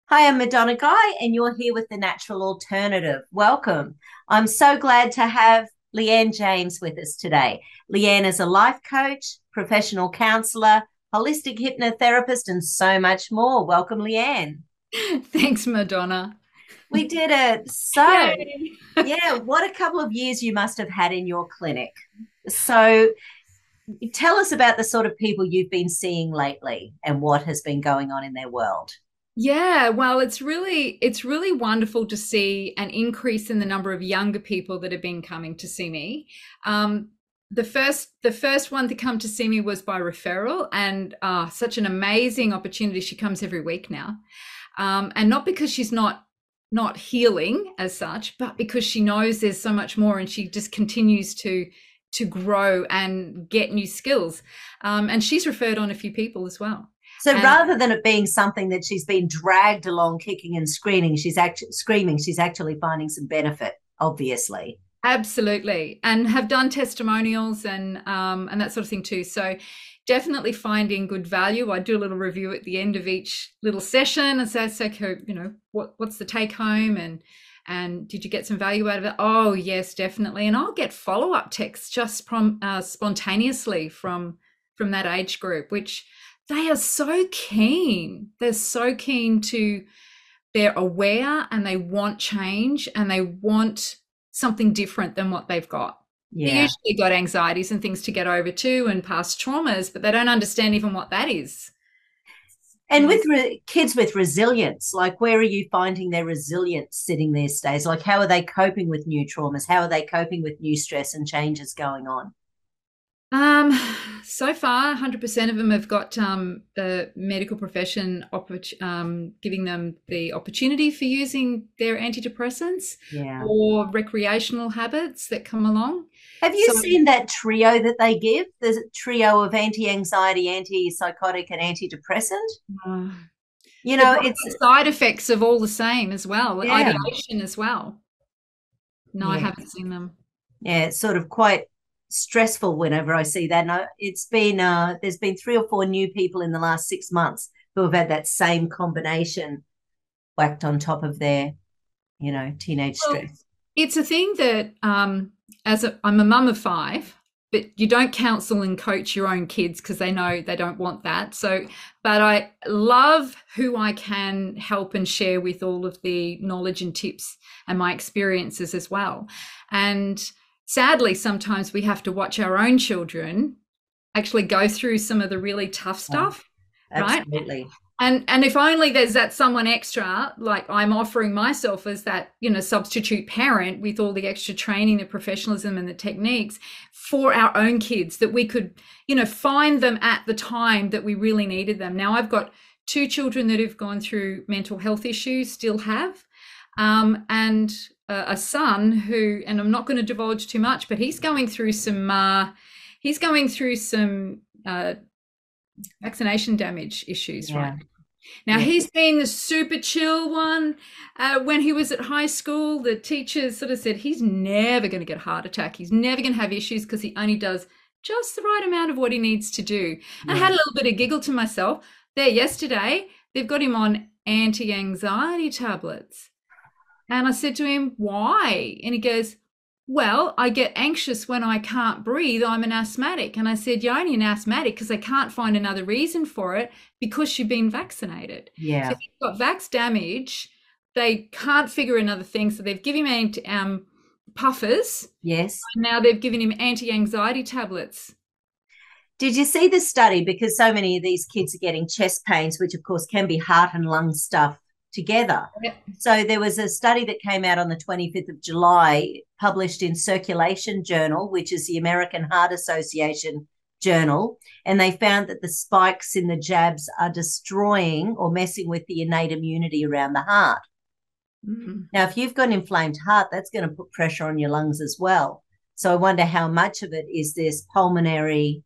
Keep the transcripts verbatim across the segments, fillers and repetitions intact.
Hi, I'm Madonna Guy, and you're here with The Natural Alternative. Welcome. I'm so glad to have Leanne James with us today. Leanne is a life coach, professional counselor, holistic hypnotherapist, and so much more. Welcome, Leanne. Thanks, Madonna. We did it. So, Yay. yeah, what a couple of years you must have had in your clinic. So, tell us about the sort of people you've been seeing lately and what has been going on in their world. Yeah, well, it's really it's really wonderful to see an increase in the number of younger people that have been coming to see me. Um, the first the first one to come to see me was by referral, and uh, such an amazing opportunity. She comes every week now, um, and not because she's not not healing as such, but because she knows there's so much more, and she just continues to to grow and get new skills. Um, and she's referred on a few people as well. So And rather than it being something that she's been dragged along kicking and screaming, she's actually screaming, she's actually finding some benefit, obviously. absolutely, and have done testimonials and um, and that sort of thing too. So definitely finding good value. I do a little review at the end of each little session and say, so you know, what what's the take home and and did you get some value out of it? Oh yes, definitely. And I'll get follow up texts just from uh, spontaneously from from that age group, which they are so keen. They're so keen to they're aware and they want change and they want something different than what they've got. They Yeah. usually got anxieties and things to get over too and past traumas, but they don't understand even what that is. And And with re- kids with resilience, like where are you finding their resilience sitting these days? Like how are they coping with new traumas? How are they coping with new stress and changes going on? Um, so far, one hundred percent of them have got um, the medical profession oppor- um, giving them the opportunity for using their antidepressants Yeah. or recreational habits that come along. Have you So, seen that trio that they give? The trio of anti-anxiety, anti-psychotic, and antidepressant. uh, You but know, probably it's the side effects of all the same as well, yeah, ideation as well. No, I yeah. haven't seen them. Yeah, it's sort of quite stressful whenever I see that. And I, it's been uh, there's been three or four new people in the last six months who have had that same combination whacked on top of their, you know, teenage Well, stress. it's a thing that um, as a, I'm a mum of five, but you don't counsel and coach your own kids because they know they don't want that. So, but I love who I can help and share with all of the knowledge and tips and my experiences as well. And sadly, sometimes we have to watch our own children actually go through some of the really tough Oh, stuff, right? absolutely. And and if only there's that someone extra, like I'm offering myself as that, you know, substitute parent with all the extra training, the professionalism and the techniques for our own kids that we could, you know, find them at the time that we really needed them. Now I've got two children that have gone through mental health issues, still have, um, and a, a son who, and I'm not going to divulge too much, but he's going through some, uh, he's going through some uh, vaccination damage issues right Yeah, now. yeah, He's been the super chill one. Uh, when he was at high school, the teachers sort of said he's never going to get a heart attack. He's never going to have issues because he only does just the right amount of what he needs to do. And I yeah. had a little bit of giggle to myself there yesterday. They've got him on anti anxiety tablets. And I said to him, why? And he goes, well, I get anxious when I can't breathe. I'm an asthmatic. And I said, you're only an asthmatic because they can't find another reason for it because you've been vaccinated. So Yeah. if you've got vax damage, they can't figure another thing. So they've given him anti, um, puffers. Yes. And now they've given him anti anxiety tablets. Did you see the study? Because so many of these kids are getting chest pains, which of course can be heart and lung stuff together. So there was a study that came out on the twenty-fifth of July, published in Circulation Journal, which is the American Heart Association journal, and they found that the spikes in the jabs are destroying or messing with the innate immunity around the heart. Mm. Now, if you've got an inflamed heart, that's going to put pressure on your lungs as well. So I wonder how much of it is this pulmonary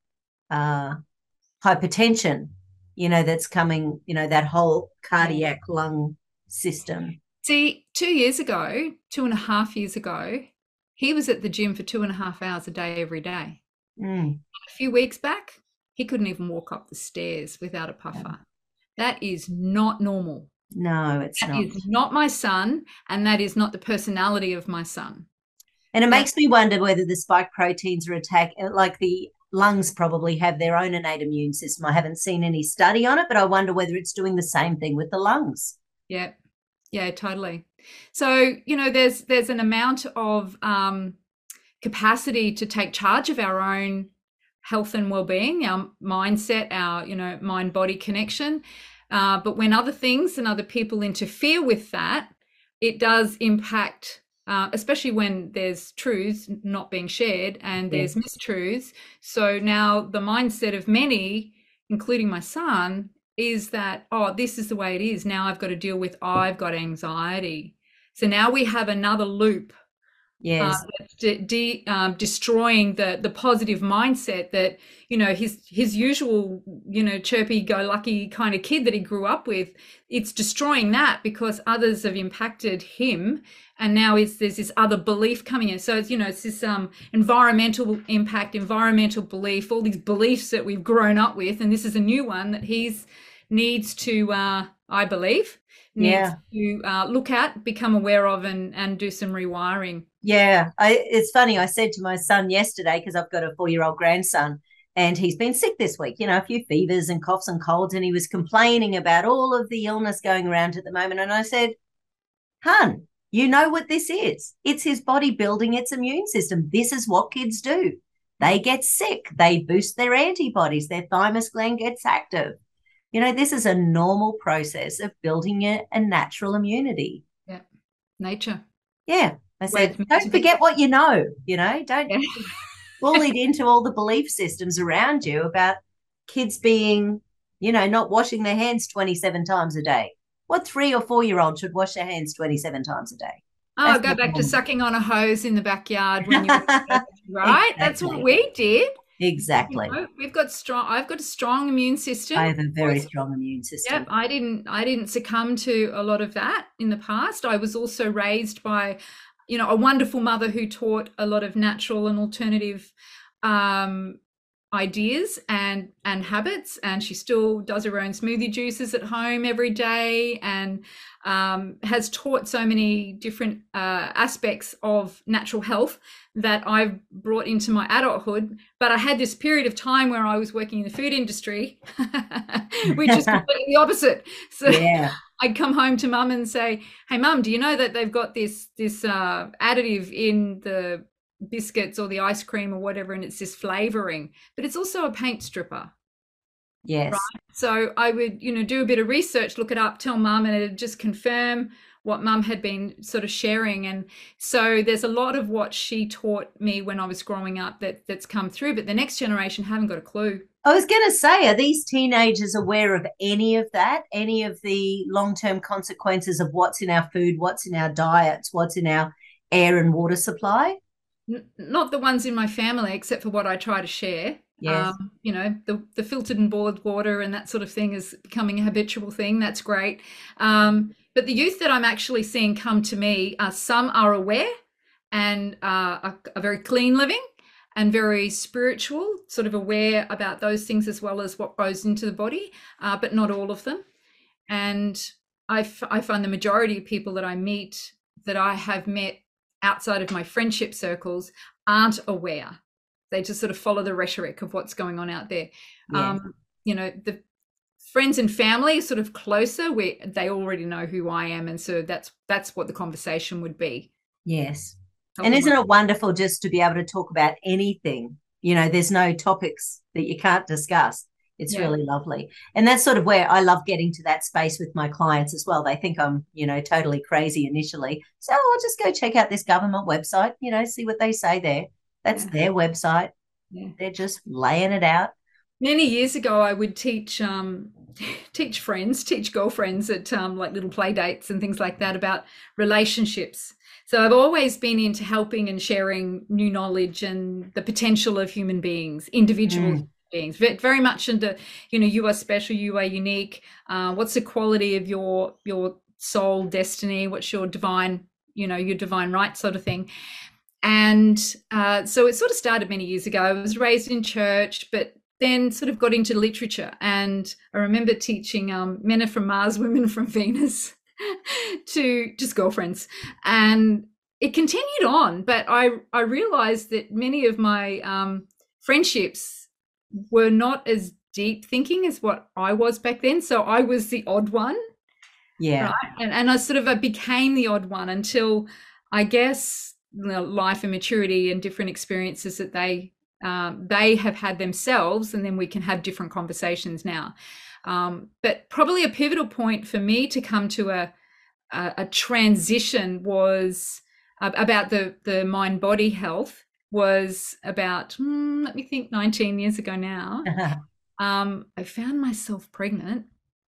uh, hypertension, you know, that's coming, you know, that whole Yeah. cardiac lung system. See, two years ago, two and a half years ago, he was at the gym for two and a half hours a day every day. Mm. A few weeks back, he couldn't even walk up the stairs without a Yeah. puffer. That is not normal. No, it's That not. is not my son, and that is not the personality of my son. And it Yeah. makes me wonder whether the spike proteins are attack, like the lungs probably have their own innate immune system. I haven't seen any study on it, but I wonder whether it's doing the same thing with the lungs. Yeah. Yeah, totally. So, you know, there's there's an amount of um, capacity to take charge of our own health and well-being, our mindset, our, you know, mind-body connection. Uh, but when other things and other people interfere with that, it does impact, uh, especially when there's truths not being shared and there's Yes. mistruths. So now the mindset of many, including my son, is that, oh, this is the way it is. Now I've got to deal with, I've got anxiety. So now we have another loop uh, Yes. de- de- um, destroying the the positive mindset that, you know, his his usual, you know, chirpy go lucky kind of kid that he grew up with. It's destroying that because others have impacted him, and now it's there's this other belief coming in. So it's, you know, it's this um environmental impact, environmental belief, all these beliefs that we've grown up with, and this is a new one that he's needs to, uh, I believe, needs Yeah. to uh, look at, become aware of, and and do some rewiring. Yeah. I, it's funny. I said to my son yesterday, because I've got a four year old grandson, and he's been sick this week, you know, a few fevers and coughs and colds, and he was complaining about all of the illness going around at the moment. And I said, Hun, you know what this is? It's his body building its immune system. This is what kids do. They get sick, they boost their antibodies, their thymus gland gets active. You know, this is a normal process of building a, a natural immunity. Yeah, nature. Yeah. I Where said, it's meant to don't be. forget what you know, you know, don't Yeah. be bullied into all the belief systems around you about kids being, you know, not washing their hands twenty-seven times a day. What three or four year old should wash their hands twenty-seven times a day? Oh, That's go not back to normal. sucking on a hose in the backyard when you were right. That's what Exactly. we did. You Exactly. know, we've got strong. I've got a strong immune system. I have a very Was strong immune Yep. system. I didn't. I didn't succumb to a lot of that in the past. I was also raised by, you know, a wonderful mother who taught a lot of natural and alternative um, ideas and and habits, and she still does her own smoothie juices at home every day, and um, has taught so many different uh, aspects of natural health that I've brought into my adulthood. But I had this period of time where I was working in the food industry, which is completely the opposite. So Yeah. I'd come home to mum and say, "Hey, mum, do you know that they've got this this uh, additive in the biscuits or the ice cream or whatever, and it's this flavoring, but it's also a paint stripper." Right. Yes. So I would, you know, do a bit of research, look it up, tell mum, and it'd just confirm what mum had been sort of sharing. And so there's a lot of what she taught me when I was growing up that that's come through, but the next generation haven't got a clue. I was going to say, are these teenagers aware of any of that? Any of the long term consequences of what's in our food, what's in our diets, what's in our air and water supply? N- not the ones in my family, except for what I try to share. Yes. Um, you know, the, the filtered and boiled water and that sort of thing is becoming a habitual thing. That's great. Um, but the youth that I'm actually seeing come to me, uh, some are aware and uh, are, are very clean living and very spiritual, sort of aware about those things as well as what goes into the body, uh, but not all of them. And I, f- I find the majority of people that I meet, that I have met outside of my friendship circles, aren't aware. They just sort of follow the rhetoric of what's going on out there. Yes. Um, you know, the friends and family are sort of closer where they already know who I am. And so that's that's what the conversation would be. Yes. Help And them isn't with- it wonderful just to be able to talk about anything? You know, there's no topics that you can't discuss. It's Yeah. really lovely. And that's sort of where I love getting to that space with my clients as well. They think I'm, you know, totally crazy initially. So I'll just go check out this government website, you know, see what they say there. That's Yeah. their website. Yeah. They're just laying it out. Many years ago, I would teach um, teach friends, teach girlfriends at um, like little play dates and things like that about relationships. So I've always been into helping and sharing new knowledge and the potential of human beings, individual Mm. beings. Ve- Very much into, you know, you are special, you are unique. Uh, what's the quality of your your soul destiny? What's your divine, you know, your divine right sort of thing. And uh, so it sort of started many years ago. I was raised in church, but then sort of got into literature, and I remember teaching um, Men Are From Mars, Women From Venus to just girlfriends, and it continued on. But I I realized that many of my um, friendships were not as deep thinking as what I was back then. So I was the odd one. Yeah. Right. And, and I sort of I became the odd one until, I guess, you know, life and maturity and different experiences that they um, they have had themselves, and then we can have different conversations now. Um, but probably a pivotal point for me to come to a a, a transition was uh, about the the mind body health was about hmm, let me think nineteen years ago now. um, I found myself pregnant.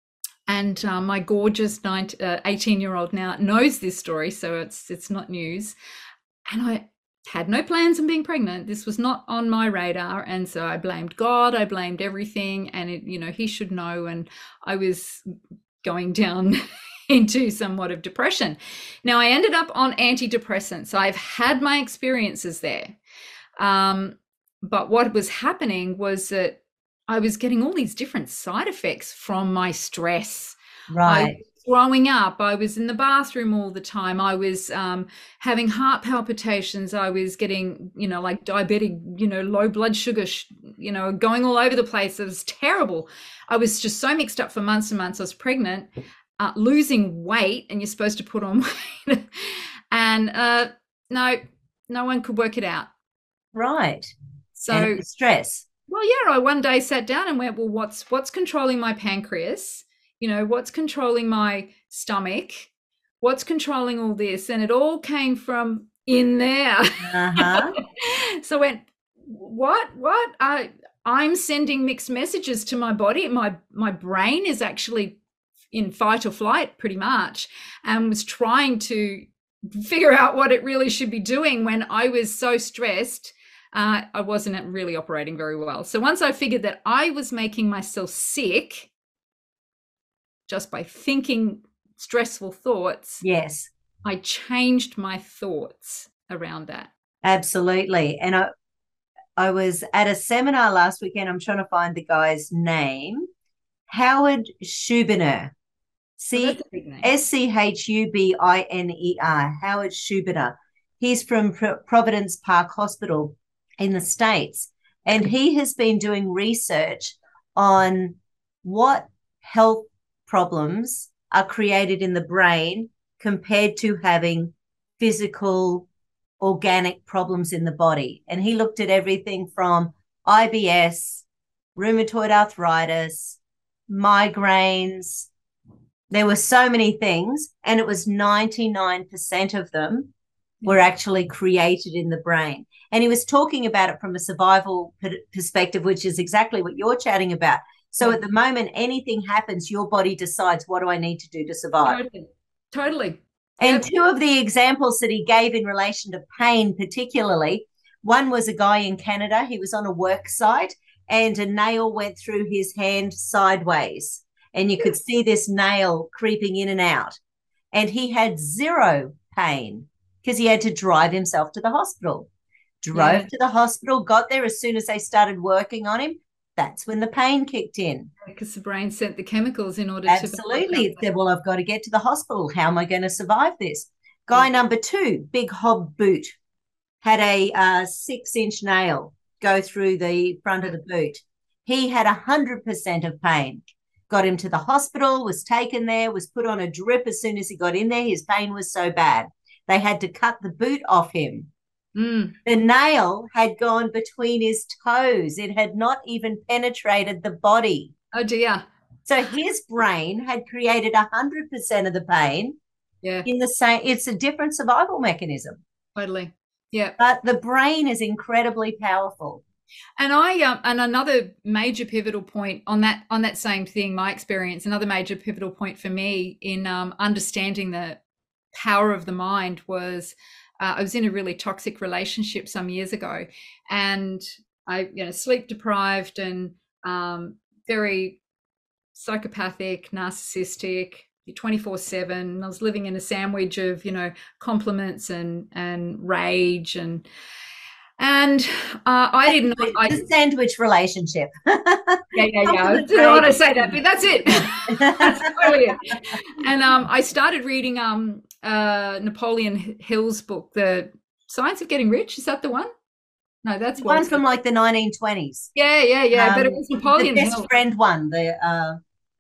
And uh, my gorgeous nineteen, uh, eighteen-year-old now knows this story, so it's it's not news. And I had no plans on being pregnant. This was not on my radar, and so I blamed God. I blamed everything, and it, you know, he should know. And I was going down into somewhat of depression. Now I ended up on antidepressants. I've had my experiences there, um, but what was happening was that I was getting all these different side effects from my stress. Right. I was throwing up. I was in the bathroom all the time. I was um, having heart palpitations. I was getting, you know, like diabetic, you know, low blood sugar, you know, going all over the place. It was terrible. I was just so mixed up for months and months. I was pregnant, uh, losing weight, and you're supposed to put on weight. and uh, no, no one could work it out. Right. So and it was stress. Well, yeah, I one day sat down and went, well, what's what's controlling my pancreas? You know, what's controlling my stomach? What's controlling all this? And it all came from in there. Uh-huh. So I went, what? What? I I'm sending mixed messages to my body. My my brain is actually in fight or flight pretty much, and was trying to figure out what it really should be doing when I was so stressed. Uh, I wasn't really operating very well. So once I figured that I was making myself sick just by thinking stressful thoughts, yes, I changed my thoughts around that. Absolutely. And I, I was at a seminar last weekend. I'm trying to find the guy's name. Howard Schubiner. C S C H U B I N E R. Howard Schubiner. He's from Providence Park Hospital in the States, and he has been doing research on what health problems are created in the brain compared to having physical organic problems in the body. And he looked at everything from I B S, rheumatoid arthritis, migraines. There were so many things, and it was ninety-nine percent of them were actually created in the brain. And he was talking about it from a survival perspective, which is exactly what you're chatting about. So at the moment, anything happens, your body decides, what do I need to do to survive? Totally. Totally. And yep. two of the examples that he gave in relation to pain particularly, one was a guy in Canada. He was on a work site and a nail went through his hand sideways. And you could see this nail creeping in and out. And he had zero pain because he had to drive himself to the hospital. Drove yeah. to the hospital, got there as soon as they started working on him. That's when the pain kicked in. Because the brain sent the chemicals in order Absolutely. to... Absolutely. It said, well, I've got to get to the hospital. How am I going to survive this? Guy yeah. number two, big hob boot, had a uh, six-inch nail go through the front of the boot. He had one hundred percent of pain. Got him to the hospital, was taken there, was put on a drip as soon as he got in there. His pain was so bad. They had to cut the boot off him. Mm. The nail had gone between his toes. It had not even penetrated the body. Oh, dear. So his brain had created one hundred percent of the pain. Yeah. In the same, it's a different survival mechanism. Totally. Yeah. But the brain is incredibly powerful. And I um, and another major pivotal point on that on that same thing, my experience, another major pivotal point for me in um, understanding the power of the mind was uh, I was in a really toxic relationship some years ago, and I, you know, sleep deprived and um, very psychopathic, narcissistic, twenty-four seven. I was living in a sandwich of, you know, compliments and and rage and. And uh, I didn't know. I, the sandwich relationship. Yeah, yeah, yeah. I didn't want to say that, but that's it. That's totally it. And um, I started reading um, uh, Napoleon Hill's book, The Science of Getting Rich. Is that the one? No, that's one from like the nineteen twenties. Yeah, yeah, yeah. Um, but it Um, was Napoleon the best Hill. friend one. The uh,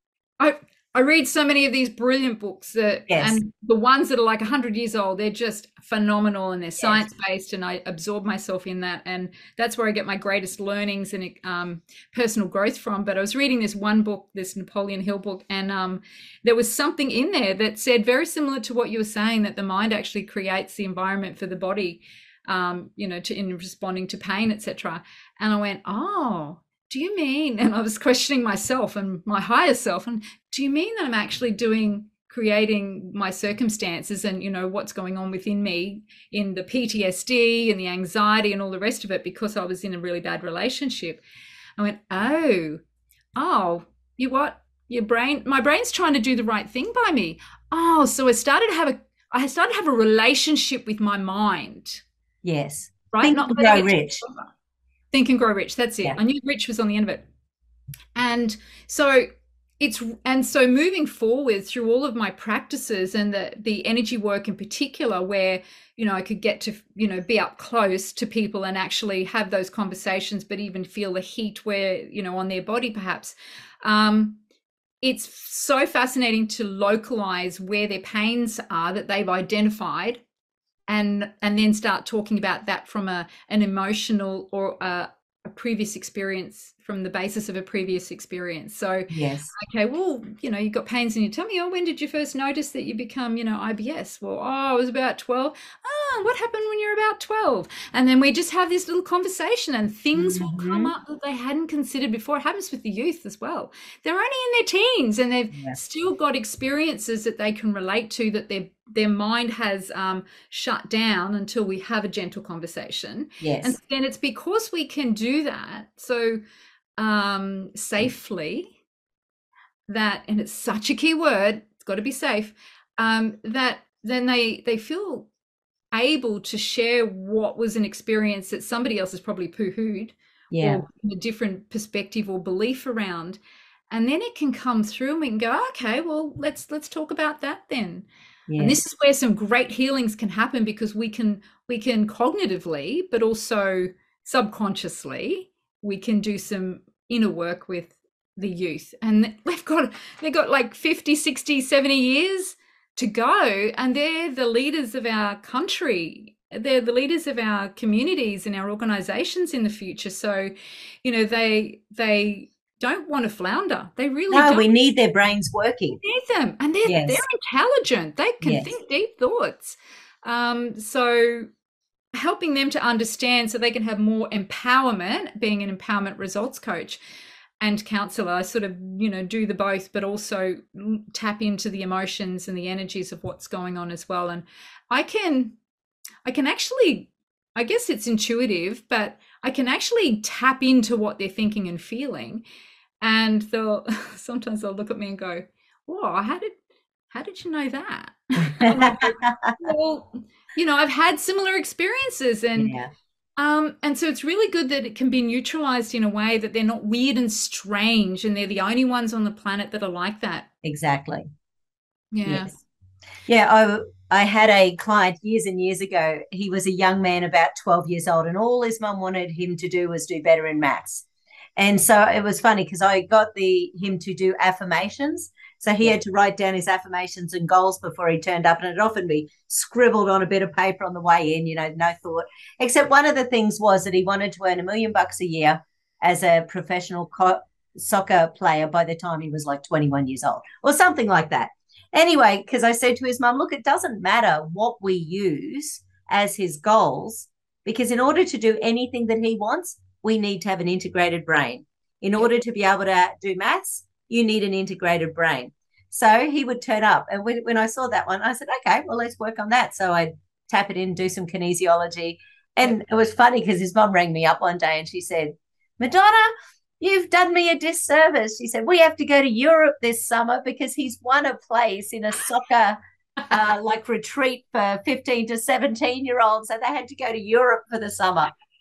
I I read so many of these brilliant books that, Yes. and the ones that are like one hundred years old, they're just phenomenal and they're Yes. science-based, and I absorb myself in that. And that's where I get my greatest learnings and um, personal growth from. But I was reading this one book, this Napoleon Hill book, and um, there was something in there that said very similar to what you were saying, that the mind actually creates the environment for the body, um, you know, to in responding to pain, et cetera. And I went, oh, do you mean, and I was questioning myself and my higher self, and do you mean that I'm actually doing, creating my circumstances and, you know, what's going on within me in the P T S D and the anxiety and all the rest of it because I was in a really bad relationship? I went, oh, oh, you what? Your brain, my brain's trying to do the right thing by me. Oh, so I started to have a, I started to have a relationship with my mind. Yes. Right? Think Not and Grow Rich. Think and Grow Rich. That's it. Yeah. I knew rich was on the end of it. And so it's, and so moving forward through all of my practices and the, the energy work in particular, where, you know, I could get to, you know, be up close to people and actually have those conversations, but even feel the heat where, you know, on their body perhaps. Um, it's so fascinating to localize where their pains are that they've identified, and and then start talking about that from a an emotional or a, a previous experience, from the basis of a previous experience. So yes, okay, well, you know, you've got pains in your tummy. Oh, when did you first notice that you become, you know, I B S? Well, oh, I was about twelve. Oh, what happened when you're about twelve? And then we just have this little conversation, and things mm-hmm. will come up that they hadn't considered before. It happens with the youth as well. They're only in their teens, and they've yeah. still got experiences that they can relate to, that their their mind has um, shut down until we have a gentle conversation. Yes. And then it's because we can do that so um, safely, that, and it's such a key word, it's got to be safe, um, that then they they feel able to share what was an experience that somebody else has probably poo-hooed, yeah. or a different perspective or belief around. And then it can come through and we can go, okay, well, let's let's talk about that then. Yes. And this is where some great healings can happen, because we can we can cognitively, but also subconsciously, we can do some inner work with the youth. And we've got they've got like fifty, sixty, seventy years to go, and they're the leaders of our country. They're the leaders of our communities and our organizations in the future. So, you know, they they don't want to flounder. They really no, don't. We need their brains working. We need them. And they're, yes. they're intelligent. They can yes. think deep thoughts. Um, so helping them to understand so they can have more empowerment, being an empowerment results coach and counselor, I sort of, you know, do the both, but also tap into the emotions and the energies of what's going on as well. And I can, I can actually, I guess it's intuitive, but I can actually tap into what they're thinking and feeling. And they'll sometimes they'll look at me and go, "Whoa, how did how did you know that?" Like, well, you know, I've had similar experiences, and yeah. um, and so it's really good that it can be neutralized in a way that they're not weird and strange, and they're the only ones on the planet that are like that. Exactly. Yeah. Yes. Yeah. I I had a client years and years ago. He was a young man, about twelve years old, and all his mum wanted him to do was do better in maths. And so it was funny because I got the him to do affirmations. So he had to write down his affirmations and goals before he turned up, and it'd often be scribbled on a bit of paper on the way in, you know, no thought. Except one of the things was that he wanted to earn a million bucks a year as a professional co- soccer player by the time he was like twenty-one years old or something like that. Anyway, because I said to his mum, look, it doesn't matter what we use as his goals, because in order to do anything that he wants, we need to have an integrated brain. In order to be able to do maths, you need an integrated brain. So he would turn up. And when, when I saw that one, I said, okay, well, let's work on that. So I'd tap it in, do some kinesiology. And it was funny because his mum rang me up one day and she said, Madonna, you've done me a disservice. She said, we have to go to Europe this summer because he's won a place in a soccer uh, like retreat for fifteen to seventeen year olds. So they had to go to Europe for the summer.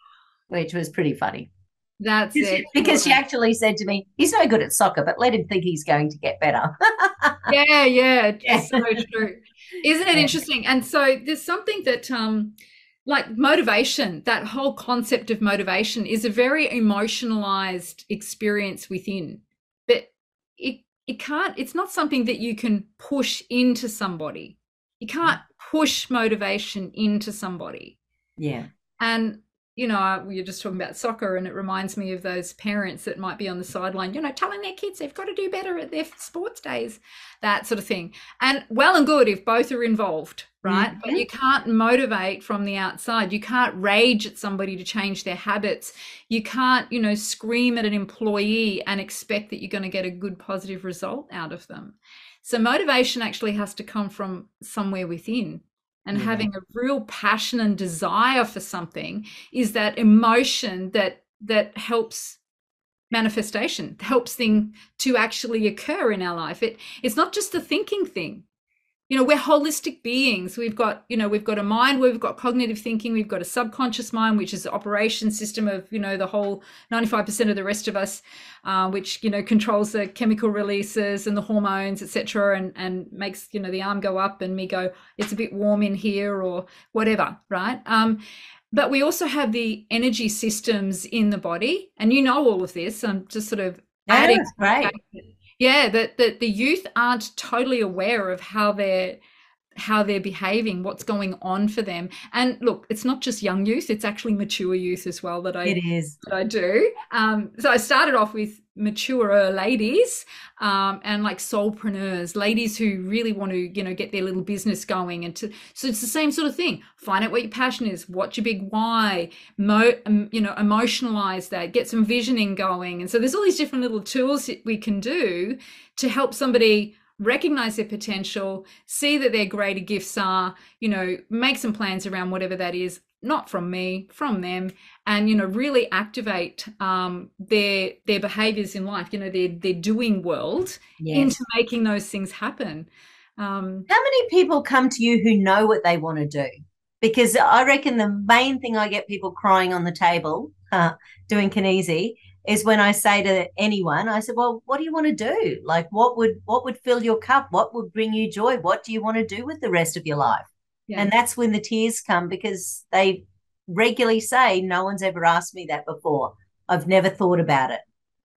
which was pretty funny. That's it. Because she actually said to me, he's no good at soccer, but let him think he's going to get better. Yeah, yeah, Yeah. so true. Isn't it Yeah. interesting? And so there's something that um like motivation, that whole concept of motivation is a very emotionalized experience within. But it it can't, it's not something that you can push into somebody. You can't push motivation into somebody. Yeah. And, you know, we are just talking about soccer, and it reminds me of those parents that might be on the sideline, you know, telling their kids they've got to do better at their sports days, that sort of thing. And well and good if both are involved, right? Mm-hmm. But you can't motivate from the outside. You can't rage at somebody to change their habits. You can't, you know, scream at an employee and expect that you're going to get a good positive result out of them. So motivation actually has to come from somewhere within. And yeah. having a real passion and desire for something is that emotion that that helps manifestation, helps things to actually occur in our life. It it's not just a thinking thing. You know, we're holistic beings. We've got, you know, we've got a mind, we've got cognitive thinking, we've got a subconscious mind, which is the operation system of, you know, the whole ninety-five percent of the rest of us, uh, which, you know, controls the chemical releases and the hormones, et cetera, and, and makes, you know, the arm go up and me go, it's a bit warm in here or whatever, right? Um, but we also have the energy systems in the body. And you know all of this. I'm just sort of yeah, adding. That's great. Yeah, that the, the youth aren't totally aware of how they're how they're behaving, what's going on for them. And look, it's not just young youth, it's actually mature youth as well that I it is. that I do. Um, so I started off with mature ladies um, and like soulpreneurs, ladies who really want to, you know, get their little business going. And to, so it's the same sort of thing. Find out what your passion is, what's your big why, mo, um, you know, emotionalize that, get some visioning going. And so there's all these different little tools that we can do to help somebody recognize their potential, see that their greater gifts are, you know, make some plans around whatever that is, not from me, from them, and, you know, really activate um, their their behaviors in life, you know, their, their doing world yes. into making those things happen. Um, How many people come to you who know what they want to do? Because I reckon the main thing I get people crying on the table uh, doing Kinesi is when I say to anyone, I said, well, what do you want to do? Like, what would what would fill your cup? What would bring you joy? What do you want to do with the rest of your life? Yeah. And that's when the tears come, because they regularly say, no one's ever asked me that before. I've never thought about it.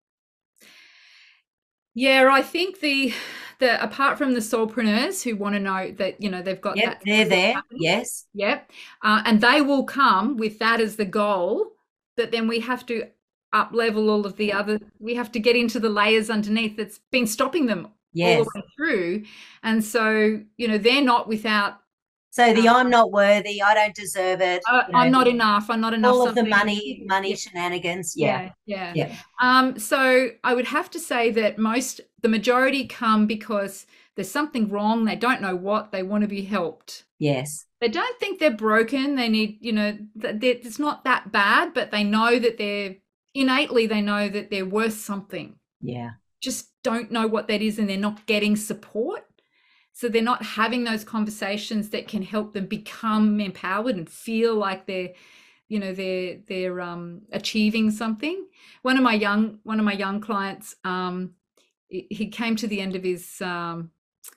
Yeah, I think the the apart from the soulpreneurs who want to know that, you know, they've got yep, that. They're there. Happening. Yes. Yep. Uh, and they will come with that as the goal, but then we have to up level all of the other, we have to get into the layers underneath that's been stopping them yes. all the way through. And so, you know, they're not without. So the um, I'm not worthy, I don't deserve it. Uh, you know, I'm not enough. I'm not enough. All of the money, money yeah. shenanigans. Yeah. yeah. Yeah. Yeah. Um, so I would have to say that most, the majority come because there's something wrong. They don't know what, they want to be helped. Yes. They don't think they're broken. They need, you know, it's not that bad, but they know that they're, innately they know that they're worth something. Yeah. Just don't know what that is, and they're not getting support. So they're not having those conversations that can help them become empowered and feel like they're, you know, they're they're um, achieving something. One of my young one of my young clients, um, he came to the end of his um,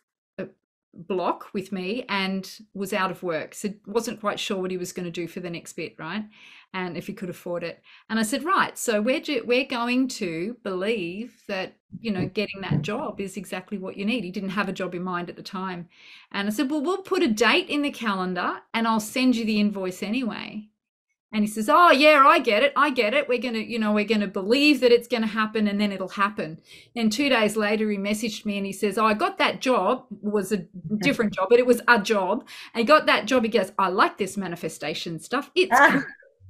block with me and was out of work, so wasn't quite sure what he was going to do for the next bit, right? And if he could afford it. And I said, right, so we're we're going to believe that, you know, getting that job is exactly what you need. He didn't have a job in mind at the time. And I said, well, we'll put a date in the calendar and I'll send you the invoice anyway. And he says, oh yeah, I get it. I get it. We're going to, you know, we're going to believe that it's going to happen, and then it'll happen. Then two days later, he messaged me and he says, oh, I got that job. It was a different job, but it was a job. I got that job. He goes, I like this manifestation stuff. It's cool.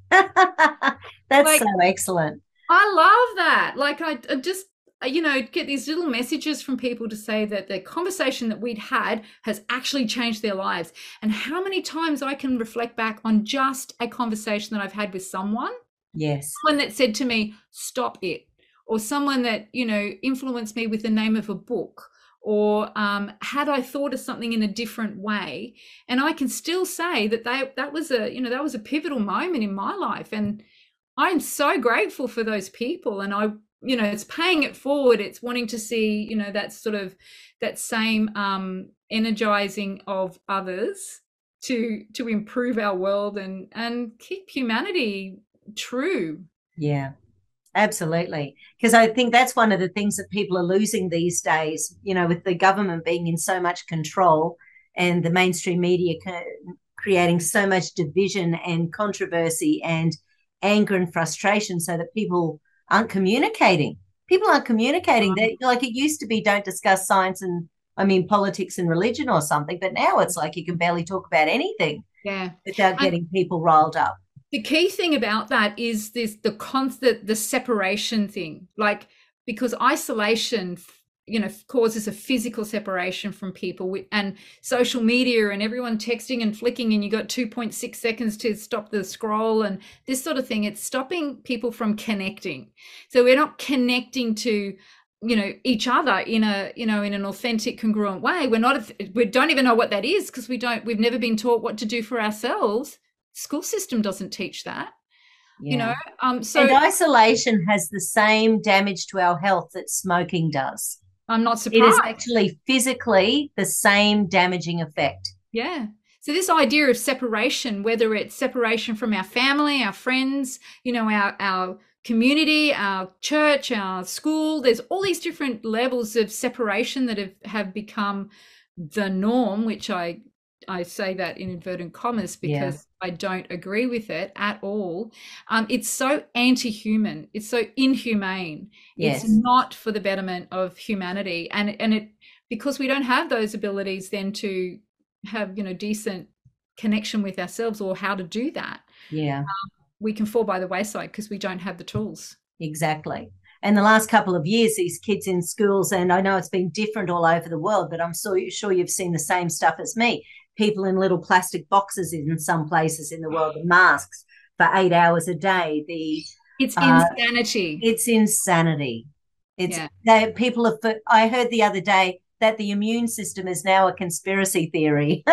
That's like, so excellent. I love that. Like I, I just, you know, get these little messages from people to say that the conversation that we'd had has actually changed their lives. And how many times I can reflect back on just a conversation that I've had with someone. Yes. Someone that said to me, stop it. Or someone that, you know, influenced me with the name of a book. Or um, had I thought of something in a different way. And I can still say that they, that was a, you know, that was a pivotal moment in my life. And I'm so grateful for those people, and I, you know, it's paying it forward. It's wanting to see, you know, that sort of that same um, energizing of others to to improve our world and and keep humanity true. Yeah, absolutely. Because I think that's one of the things that people are losing these days, you know, with the government being in so much control and the mainstream media creating so much division and controversy and anger and frustration, so that people aren't communicating. People aren't communicating. They, like it used to be, don't discuss science and, I mean, politics and religion or something, but now it's like you can barely talk about anything yeah. without getting and people riled up. The key thing about that is this, the constant, the separation thing, like, because isolation, you know, causes a physical separation from people, and social media and everyone texting and flicking, and you got two point six seconds to stop the scroll and this sort of thing. It's stopping people from connecting. So we're not connecting to, you know, each other in a, you know, in an authentic, congruent way. We're not, we don't even know what that is, because we don't, we've never been taught what to do for ourselves. School system doesn't teach that. Yeah. You know, um, so and isolation has the same damage to our health that smoking does. I'm not surprised. It is actually physically the same damaging effect. Yeah. So this idea of separation, whether it's separation from our family, our friends, you know, our, our community, our church, our school, there's all these different levels of separation that have, have become the norm, which I I say that in inverted commas because yeah. I don't agree with it at all. Um, it's so anti-human. It's so inhumane. Yes. It's not for the betterment of humanity. And, and it, because we don't have those abilities then to have, you know, decent connection with ourselves or how to do that. Yeah. Um, we can fall by the wayside because we don't have the tools. Exactly. And the last couple of years, these kids in schools, and I know it's been different all over the world, but I'm so sure you've seen the same stuff as me. People in little plastic boxes in some places in the world, the masks for eight hours a day. The It's uh, insanity. It's insanity. It's yeah. they, people have, I heard the other day that the immune system is now a conspiracy theory.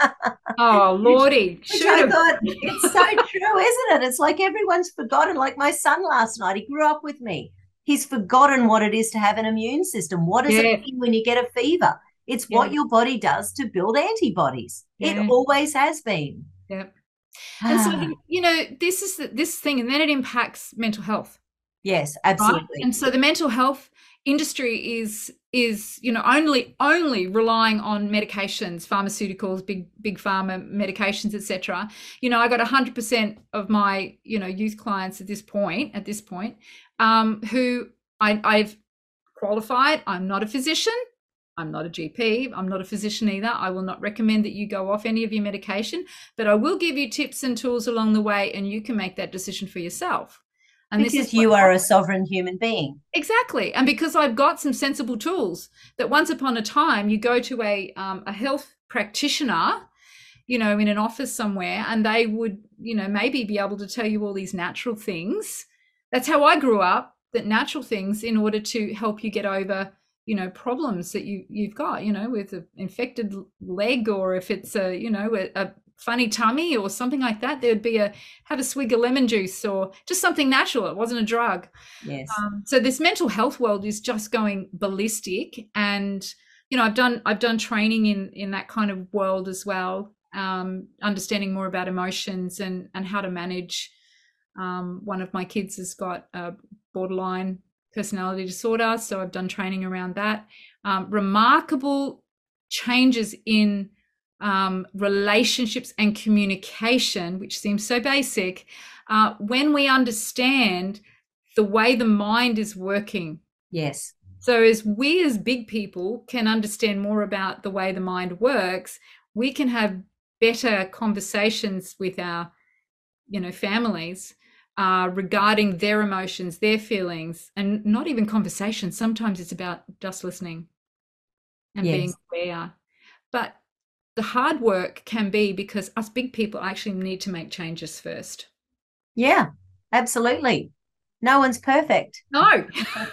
Oh, Lordy. Which, which I thought, it's so true, isn't it? It's like everyone's forgotten. Like my son last night, he grew up with me. He's forgotten what it is to have an immune system. What does yeah. it mean when you get a fever? It's yeah. what your body does to build antibodies. Yeah. It always has been. Yeah. And so, you know, this is the, this thing, and then it impacts mental health. Yes, absolutely. Right? And so the mental health industry is, is, you know, only, only relying on medications, pharmaceuticals, big, big pharma medications, et cetera. You know, I got a hundred percent of my, you know, youth clients at this point, at this point, um, who I, I've qualified. I'm not a physician. I'm not a G P. I'm not a physician either. I will not recommend that you go off any of your medication, but I will give you tips and tools along the way, and you can make that decision for yourself. And because this is you are a sovereign human being. Exactly. And because I've got some sensible tools that once upon a time you go to a um, a health practitioner, you know, in an office somewhere, and they would, you know, maybe be able to tell you all these natural things. That's how I grew up, that natural things in order to help you get over, you know, problems that you, you've got, you know, with an infected leg, or if it's a, you know, a, a funny tummy or something like that, there would be a, have a swig of lemon juice or just something natural. It wasn't a drug. Yes. Um, so this mental health world is just going ballistic. And, you know, I've done, I've done training in, in that kind of world as well. Um, understanding more about emotions and, and how to manage. Um, one of my kids has got a borderline personality disorder, so I've done training around that. Um, remarkable changes in um, relationships and communication, which seems so basic, uh, when we understand the way the mind is working. Yes. So as we as big people can understand more about the way the mind works, we can have better conversations with our, you know, families. Uh, regarding their emotions, their feelings, and not even conversation. Sometimes it's about just listening and yes. being aware. But the hard work can be because us big people actually need to make changes first. Yeah, absolutely. No one's perfect. No.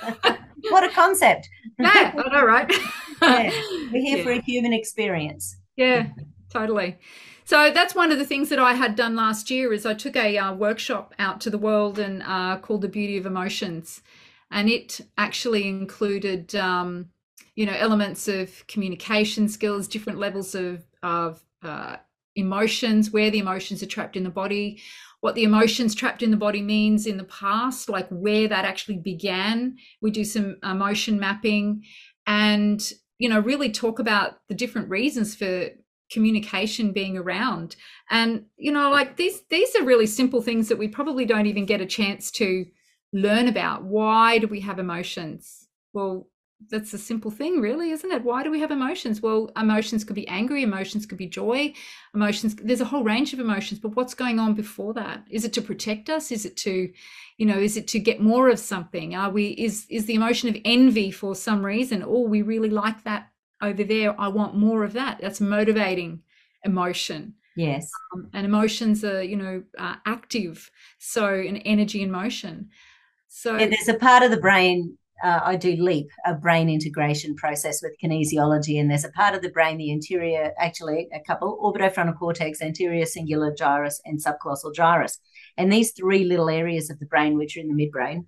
What a concept. Yeah, I know, right? Yeah. We're here yeah. for a human experience. Yeah. Totally. So that's one of the things that I had done last year is I took a uh, workshop out to the world and uh, called The Beauty of Emotions. And it actually included, um, you know, elements of communication skills, different levels of, of uh, emotions, where the emotions are trapped in the body, what the emotions trapped in the body means in the past, like where that actually began. We do some emotion mapping and, you know, really talk about the different reasons for communication being around. And, you know, like these, these are really simple things that we probably don't even get a chance to learn about. Why do we have emotions? Well, that's a simple thing, really, isn't it? Why do we have emotions? Well, emotions could be angry, emotions could be joy, emotions, there's a whole range of emotions, but what's going on before that? Is it to protect us? Is it to, you know, is it to get more of something? Are we, is, is the emotion of envy for some reason? Oh, we really like that over there. I want more of that. That's motivating emotion. Yes. Um, and emotions are, you know, uh, active. So an energy in motion. So yeah, there's a part of the brain, uh, I do LEAP, a brain integration process with kinesiology, and there's a part of the brain, the anterior, actually a couple, orbitofrontal cortex, anterior cingulate gyrus, and subcolossal gyrus. And these three little areas of the brain, which are in the midbrain,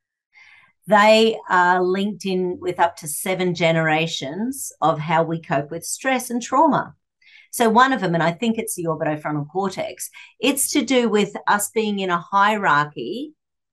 they are linked in with up to seven generations of how we cope with stress and trauma. So one of them, and I think it's the orbitofrontal cortex, it's to do with us being in a hierarchy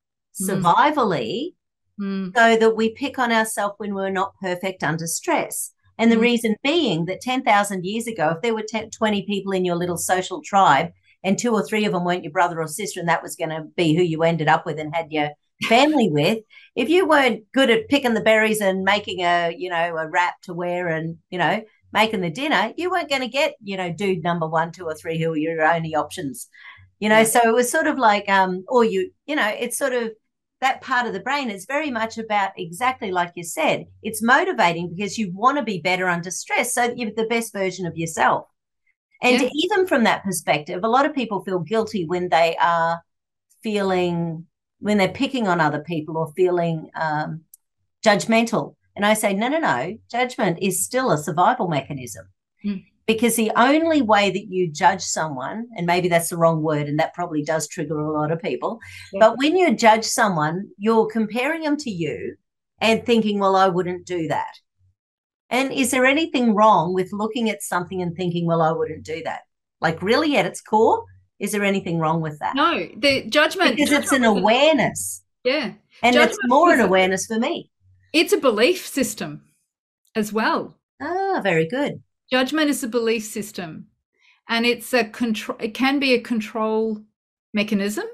survivally, mm. so that we pick on ourselves when we're not perfect under stress. And the mm. reason being that ten thousand years ago, if there were ten, twenty people in your little social tribe and two or three of them weren't your brother or sister, and that was going to be who you ended up with and had your family with, if you weren't good at picking the berries and making a, you know, a wrap to wear and, you know, making the dinner, you weren't going to get, you know, dude number one, two or three who were your only options, you know. Yeah. So it was sort of like, um, or you, you know, it's sort of, that part of the brain is very much about exactly like you said. It's motivating because you want to be better under stress so that you're the best version of yourself. And yeah. even from that perspective, a lot of people feel guilty when they are feeling, when they're picking on other people or feeling um, judgmental. And I say, no, no, no, judgment is still a survival mechanism. Mm. Because the only way that you judge someone, and maybe that's the wrong word, and that probably does trigger a lot of people, yeah. but when you judge someone, you're comparing them to you and thinking, well, I wouldn't do that. And is there anything wrong with looking at something and thinking, well, I wouldn't do that? Like really at its core, is there anything wrong with that? No, the judgment. Because judgment it's an awareness. A, yeah. And judgment it's more an awareness for me. It's a belief system as well. Ah, very good. Judgment is a belief system, and it's a control. It can be a control mechanism.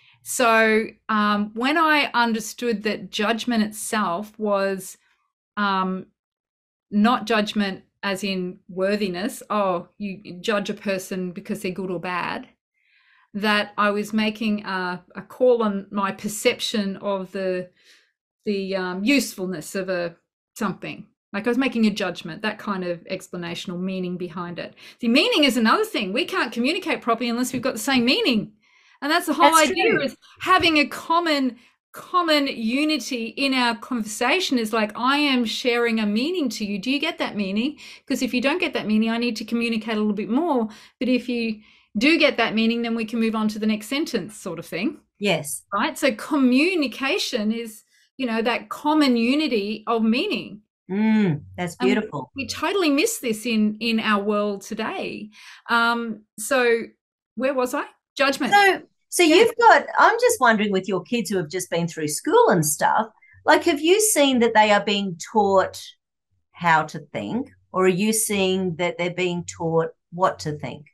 So um, when I understood that judgment itself was um, not judgment as in worthiness, oh, you judge a person because they're good or bad, that I was making a, a call on my perception of the the um, usefulness of a something. Like I was making a judgment, that kind of explanation or meaning behind it. The meaning is another thing. We can't communicate properly unless we've got the same meaning. And that's the whole that's idea true. Is having a common, common unity in our conversation is like, I am sharing a meaning to you. Do you get that meaning? Because if you don't get that meaning, I need to communicate a little bit more. But if you do get that meaning, then we can move on to the next sentence sort of thing. Yes. Right. So communication is, you know, that common unity of meaning. Mm, that's beautiful. Um, we totally miss this in in our world today. Um, so where was I? Judgment. So, so yeah. You've got, I'm just wondering with your kids who have just been through school and stuff, like have you seen that they are being taught how to think, or are you seeing that they're being taught what to think?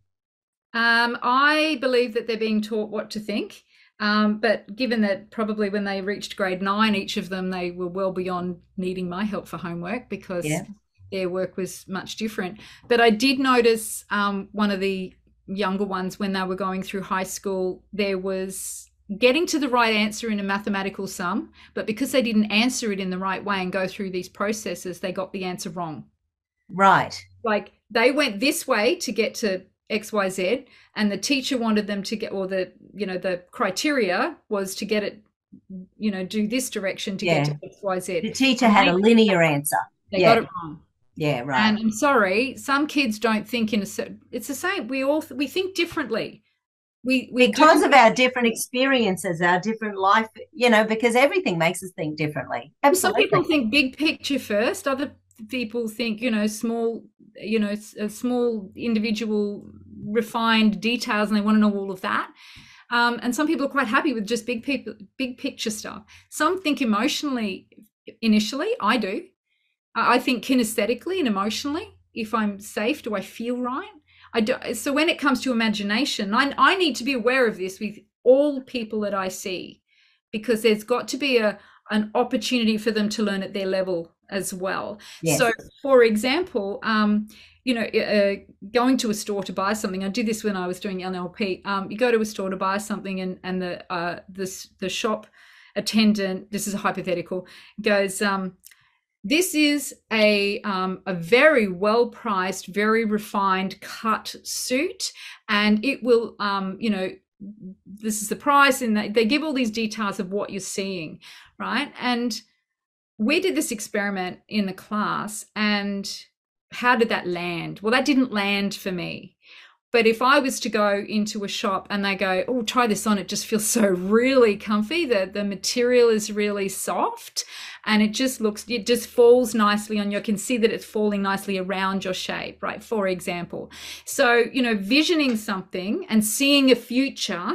Um, I believe that they're being taught what to think. Um, but given that probably when they reached grade nine, each of them, they were well beyond needing my help for homework because yeah. their work was much different. But I did notice um, one of the younger ones when they were going through high school, there was getting to the right answer in a mathematical sum, but because they didn't answer it in the right way and go through these processes, they got the answer wrong. Right. Like they went this way to get to X Y Z, and the teacher wanted them to get, or the, you know, the criteria was to get it, you know, do this direction to yeah. get to X Y Z. The teacher had a linear answer. They yeah. got it wrong. Yeah, right. And I'm sorry, some kids don't think in a certain, it's the same. We all, we think differently. We, we do. Because of our different experiences, our different life, you know, because everything makes us think differently. Some people Absolutely. think big picture first. Other people think, you know, small, you know, a small individual refined details, and they want to know all of that. Um, and some people are quite happy with just big people, big picture stuff. Some think emotionally initially. I do. I think kinesthetically and emotionally. If I'm safe, do I feel right? I do. So when it comes to imagination, I, I need to be aware of this with all people that I see, because there's got to be a an opportunity for them to learn at their level as well. Yes. So, for example, um, you know, uh, going to a store to buy something. I did this when I was doing N L P. Um, you go to a store to buy something, and and the uh, this the shop attendant. This is a hypothetical. Goes. Um, This is a um, a very well priced, very refined cut suit, and it will, um, you know, this is the price, and they, they give all these details of what you're seeing, right? And we did this experiment in the class, and how did that land? Well, that didn't land for me. But if I was to go into a shop and they go, oh, try this on, it just feels so really comfy. The, the material is really soft, and it just looks, it just falls nicely on you. You can see that it's falling nicely around your shape, right? For example. So, you know, visioning something and seeing a future,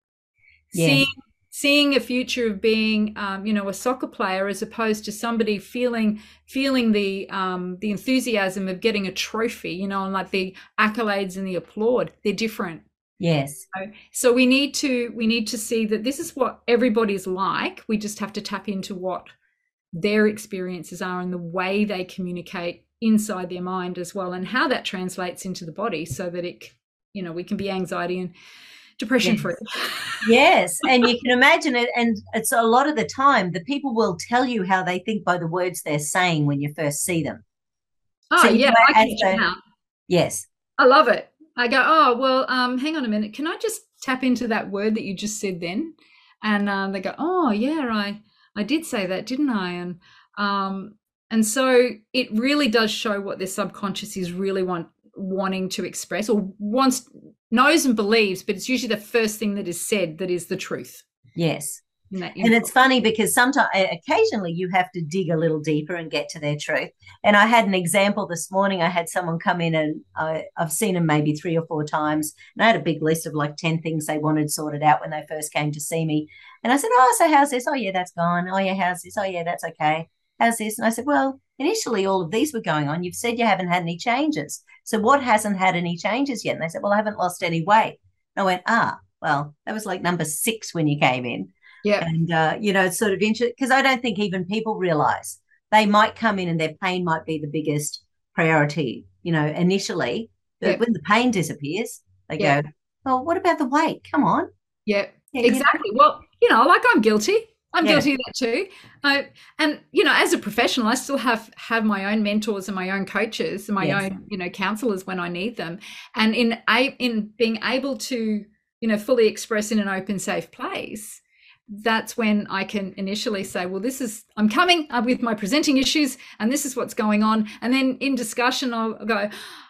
Yes. seeing seeing a future of being, um, you know, a soccer player, as opposed to somebody feeling feeling the um, the enthusiasm of getting a trophy, you know, and like the accolades and the applaud. They're different. Yes. So, so we need to we need to see that this is what everybody's like. We just have to tap into what their experiences are and the way they communicate inside their mind as well, and how that translates into the body, so that it, you know, we can be anxiety and depression free. Yes. Yes, and you can imagine it, and it's a lot of the time the people will tell you how they think by the words they're saying when you first see them. Oh, So yeah, you I as can the, out. yes, I love it. I go, oh, well, um, hang on a minute. Can I just tap into that word that you just said then? And uh, they go, oh, yeah, I, I did say that, didn't I? And um, and so it really does show what their subconscious is really want wanting to express, or wants, knows and believes, but it's usually the first thing that is said that is the truth. yes. And it's funny because sometimes, occasionally, you have to dig a little deeper and get to their truth. And I had an example this morning. I had someone come in, and I, I've seen them maybe three or four times. And I had a big list of like ten things they wanted sorted out when they first came to see me. And I said, oh, so how's this? Oh, yeah, that's gone. Oh, yeah, how's this? Oh, yeah, that's okay. How's this? And I said, well, initially all of these were going on. You've said you haven't had any changes. So what hasn't had any changes yet? And they said, well, I haven't lost any weight. And I went, ah, well, that was like number six when you came in. Yeah. And, uh, you know, it's sort of interesting, because I don't think even people realize they might come in and their pain might be the biggest priority, you know, initially. But yep. when the pain disappears, they yep. go, well, what about the weight? Come on. Yeah, yeah, exactly. You know? Well, you know, like I'm guilty. I'm yeah. guilty of that too. Uh, and, you know, as a professional, I still have, have my own mentors and my own coaches and my yes. own, you know, counselors when I need them. And in, in being able to, you know, fully express in an open, safe place, that's when I can initially say, well, this is, I'm coming up with my presenting issues and this is what's going on. And then in discussion, I'll go,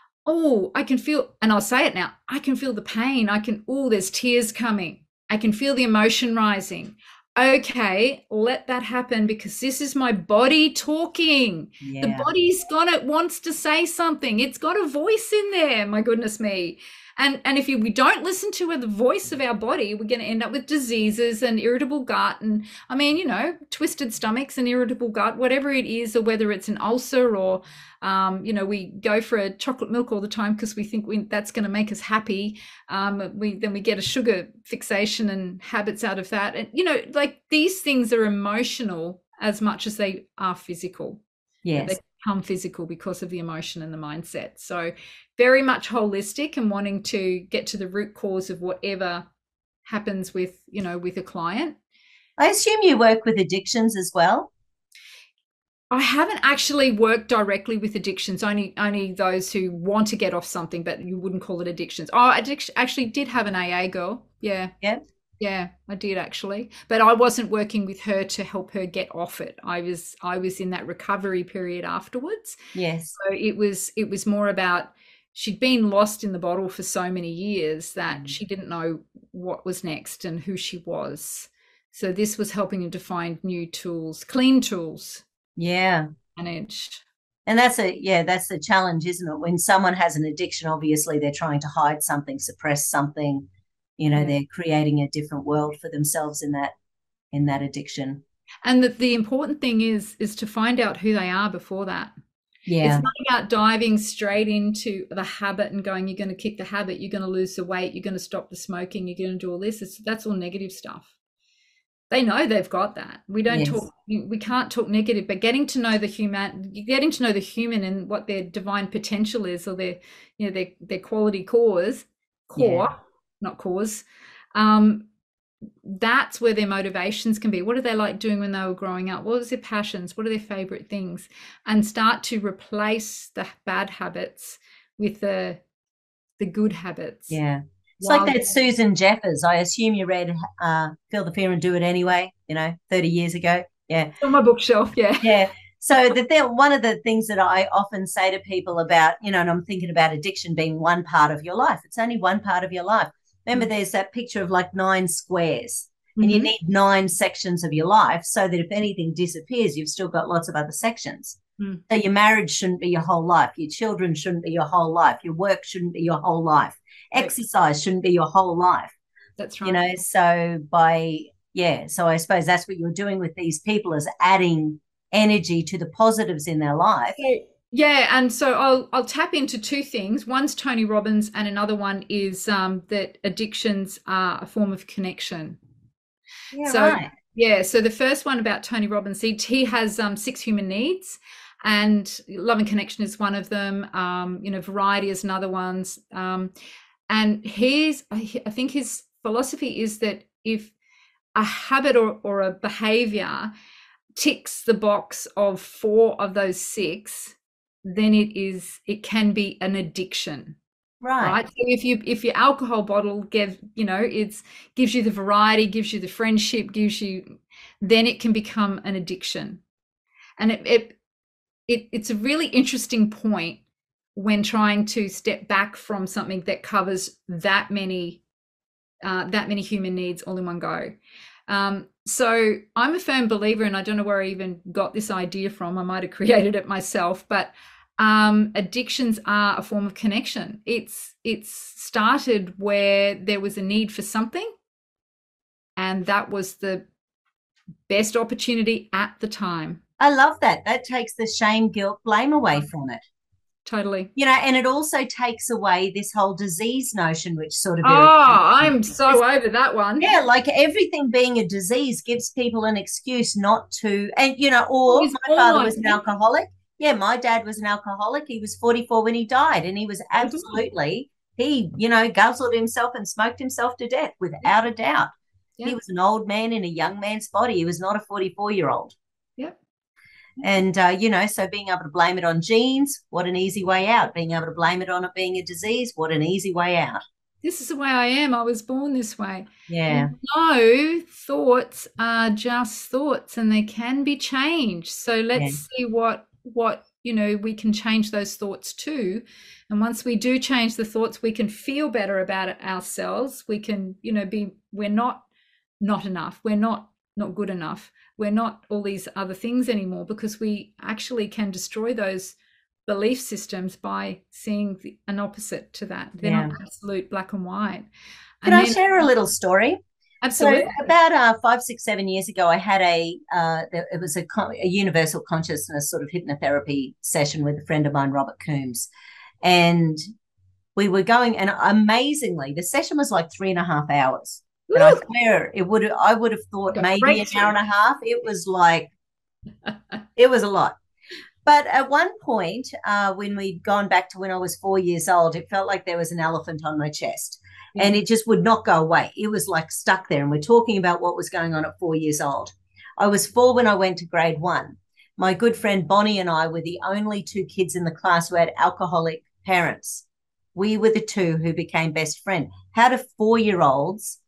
oh, I can feel, and I'll say it now, I can feel the pain. I can, oh, there's tears coming. I can feel the emotion rising. Okay, let that happen, because this is my body talking. Yeah. The body's got it, wants to say something. It's got a voice in there. My goodness me. And and if you, we don't listen to the voice of our body, we're going to end up with diseases and irritable gut. And I mean, you know, twisted stomachs and irritable gut, whatever it is, or whether it's an ulcer or, um, you know, we go for a chocolate milk all the time because we think we, that's going to make us happy. Um, we then we get a sugar fixation and habits out of that. And, you know, like these things are emotional as much as they are physical. Yes. They become physical because of the emotion and the mindset. So very much holistic and wanting to get to the root cause of whatever happens with, you know, with a client. I assume you work with addictions as well. I haven't actually worked directly with addictions, only only those who want to get off something, but you wouldn't call it addictions. Oh, I actually did have an A A girl. Yeah. Yeah. Yeah, I did actually. But I wasn't working with her to help her get off it. I was I was in that recovery period afterwards. Yes. So it was it was more about she'd been lost in the bottle for so many years that Mm. she didn't know what was next and who she was. So this was helping her to find new tools, clean tools, Yeah. managed. And that's a, yeah, that's the challenge, isn't it? When someone has an addiction, obviously they're trying to hide something, suppress something, you know, Yeah. they're creating a different world for themselves in that, in that addiction. And the, the important thing is is to find out who they are before that. Yeah. It's not about diving straight into the habit and going, you're going to kick the habit, you're going to lose the weight, you're going to stop the smoking, you're going to do all this. It's, that's all negative stuff. They know they've got that. We don't Yes. talk, we can't talk negative, but getting to know the human, getting to know the human and what their divine potential is, or their, you know, their, their quality cause, core, Yeah. not cause, um, that's where their motivations can be. What did they like doing when they were growing up? What was their passions? What are their favorite things? And start to replace the bad habits with the the good habits. Yeah. It's While- like that Susan Jeffers. I assume you read uh, Feel the Fear and Do It Anyway, you know, thirty years ago. Yeah. on my bookshelf, yeah. Yeah. So that they're one of the things that I often say to people about, you know, and I'm thinking about addiction being one part of your life. It's only one part of your life. Remember, there's that picture of like nine squares, and you Mhm. need nine sections of your life so that if anything disappears, you've still got lots of other sections. Mm. So your marriage shouldn't be your whole life. Your children shouldn't be your whole life. Your work shouldn't be your whole life. Right. Exercise shouldn't be your whole life. That's right. You know, so by, yeah, so I suppose that's what you're doing with these people, is adding energy to the positives in their life. So, yeah, and so I'll I'll tap into two things. One's Tony Robbins, and another one is um, that addictions are a form of connection. Yeah, So right. yeah, so the first one about Tony Robbins, he, he has um, six human needs, and love and connection is one of them. Um, you know, variety is another one. Um, and he's, I think his philosophy is that if a habit or, or a behavior ticks the box of four of those six, then it is it can be an addiction. Right. Right. So if you if your alcohol bottle gives, you know, it's gives you the variety, gives you the friendship, gives you, then it can become an addiction. And it it, it it's a really interesting point when trying to step back from something that covers that many uh, that many human needs all in one go. Um, so I'm a firm believer, and I don't know where I even got this idea from. I might have created it myself, but um, addictions are a form of connection. It's it's started where there was a need for something, and that was the best opportunity at the time. I love that. That takes the shame, guilt, blame away from it. Totally. You know, and it also takes away this whole disease notion, which sort of. Oh, I'm so over that one. Yeah, like everything being a disease gives people an excuse not to, and you know, or He's my father born. was an alcoholic. Yeah, my dad was an alcoholic. He was forty-four when he died, and he was absolutely, he, you know, guzzled himself and smoked himself to death without a doubt. Yeah. He was an old man in a young man's body. He was not a forty-four-year-old. Yep. And, uh, you know, so being able to blame it on genes, what an easy way out. Being able to blame it on it being a disease, what an easy way out. This is the way I am. I was born this way. Yeah. No, thoughts are just thoughts, and they can be changed. So let's Yeah. see what what you know we can change those thoughts to. And once we do change the thoughts, we can feel better about it ourselves. We can, you know, be we're not not enough. We're not not good enough. We're not all these other things anymore, because we actually can destroy those belief systems by seeing the, an opposite to that. They're Yeah. not absolute black and white. Can And I then- share a little story? Absolutely. So about uh, five, six, seven years ago, I had a, uh, it was a, con- a universal consciousness sort of hypnotherapy session with a friend of mine, Robert Coombs. And we were going, and amazingly, the session was like three and a half hours. Woo! And I swear it would, I would have thought Got maybe an breakthrough. hour and a half. It was like, it was a lot. But at one point, uh, when we'd gone back to when I was four years old, it felt like there was an elephant on my chest. Yeah. And it just would not go away. It was like stuck there. And we're talking about what was going on at four years old. I was four when I went to grade one. My good friend Bonnie and I were the only two kids in the class who had alcoholic parents. We were the two who became best friends. How do four-year-olds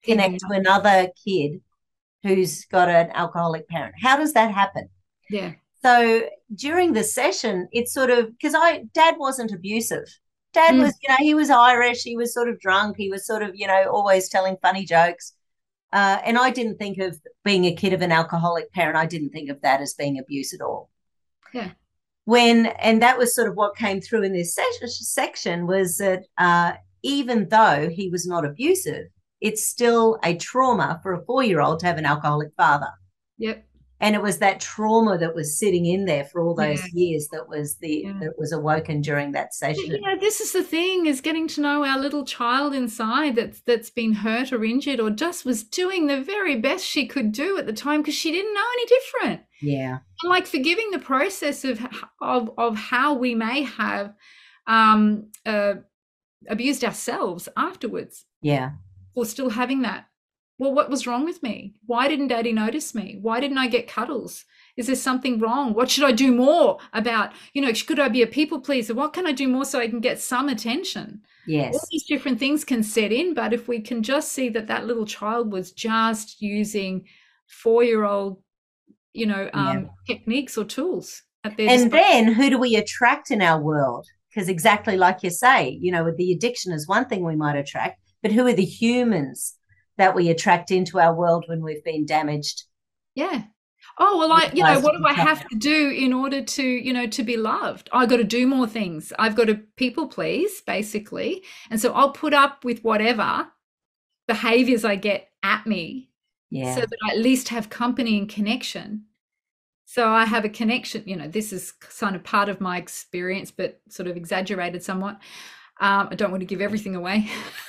connect to another kid who's got an alcoholic parent. How does that happen? Yeah. So during the session, it's sort of, because I, Dad wasn't abusive. Dad mm. was, you know, he was Irish. He was sort of drunk. He was sort of, you know, always telling funny jokes. Uh, and I didn't think of being a kid of an alcoholic parent. I didn't think of that as being abuse at all. Yeah. When, and that was sort of what came through in this se- section was that uh, even though he was not abusive, it's still a trauma for a four-year-old to have an alcoholic father. Yep. And it was that trauma that was sitting in there for all those yeah. years that was the yeah. that was awoken during that session. You know, this is the thing, is getting to know our little child inside that's that's been hurt or injured or just was doing the very best she could do at the time because she didn't know any different. Yeah. And like forgiving the process of of of how we may have um uh, abused ourselves afterwards. Yeah. Or still having that. Well, what was wrong with me? Why didn't Daddy notice me? Why didn't I get cuddles? Is there something wrong? What should I do more about? You know, could I be a people pleaser? What can I do more so I can get some attention? Yes. All these different things can set in, but if we can just see that that little child was just using four-year-old, you know, um, yeah. techniques or tools. At their and then who do we attract in our world? Because exactly like you say, you know, with the addiction is one thing we might attract, but who are the humans that we attract into our world when we've been damaged? Yeah. Oh, well, I, you know, what do I have to do in order to, you know, to be loved? I got to do more things. I've got to people please, basically. And so I'll put up with whatever behaviors I get at me yeah. so that I at least have company and connection. So I have a connection, you know, this is kind of part of my experience, but sort of exaggerated somewhat. Um, I don't want to give everything away.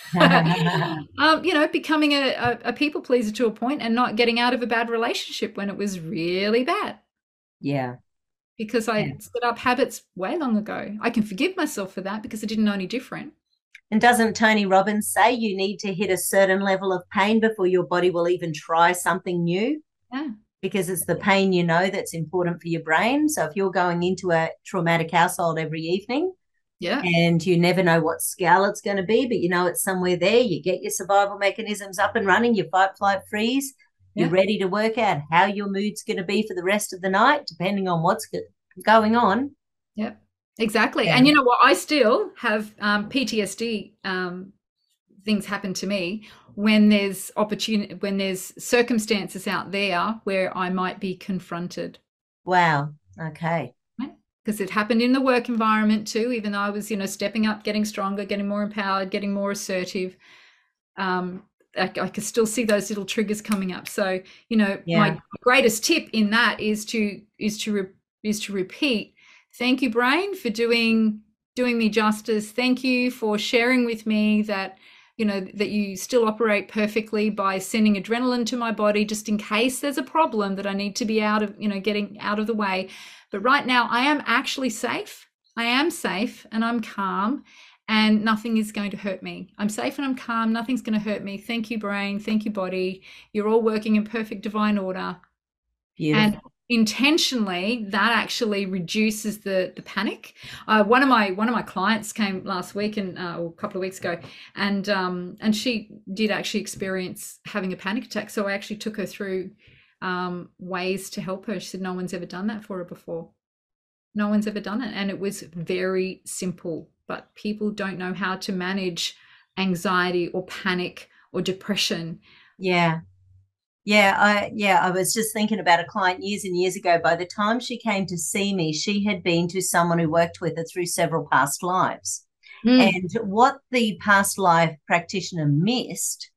um, you know, becoming a, a, a people pleaser to a point and not getting out of a bad relationship when it was really bad. Yeah. Because I yeah. set up habits way long ago. I can forgive myself for that because I didn't know any different. And doesn't Tony Robbins say you need to hit a certain level of pain before your body will even try something new? Yeah. Because it's the pain, you know, that's important for your brain. So if you're going into a traumatic household every evening, yeah, and you never know what scale it's going to be, but you know it's somewhere there. You get your survival mechanisms up and running, you fight, flight, freeze. Yeah. You're ready to work out how your mood's going to be for the rest of the night, depending on what's going on. Yep, exactly. Yeah. And you know what? I still have um, P T S D um, things happen to me when there's opportunity, when there's circumstances out there where I might be confronted. Wow. Okay. Because it happened in the work environment too, even though I was, you know, stepping up, getting stronger, getting more empowered, getting more assertive. Um, I, I could still see those little triggers coming up. So, you know, yeah. my greatest tip in that is to is to re, is to repeat. Thank you, brain, for doing doing me justice. Thank you for sharing with me that, you know, that you still operate perfectly by sending adrenaline to my body just in case there's a problem that I need to be out of, you know, getting out of the way. But right now I am actually safe. I am safe and I'm calm and nothing is going to hurt me. I'm safe and I'm calm. Nothing's going to hurt me. Thank you, brain. Thank you, body. You're all working in perfect divine order. Beautiful. And intentionally, that actually reduces the the panic. Uh, one of my one of my clients came last week and uh, or a couple of weeks ago, and um, and she did actually experience having a panic attack. So I actually took her through um ways to help her. She said no one's ever done that for her before. No one's ever done it, and it was very simple. But people don't know how to manage anxiety or panic or depression. Yeah, yeah, I yeah. I was just thinking about a client years and years ago. By the time she came to see me, she had been to someone who worked with her through several past lives, mm. and what the past life practitioner missed,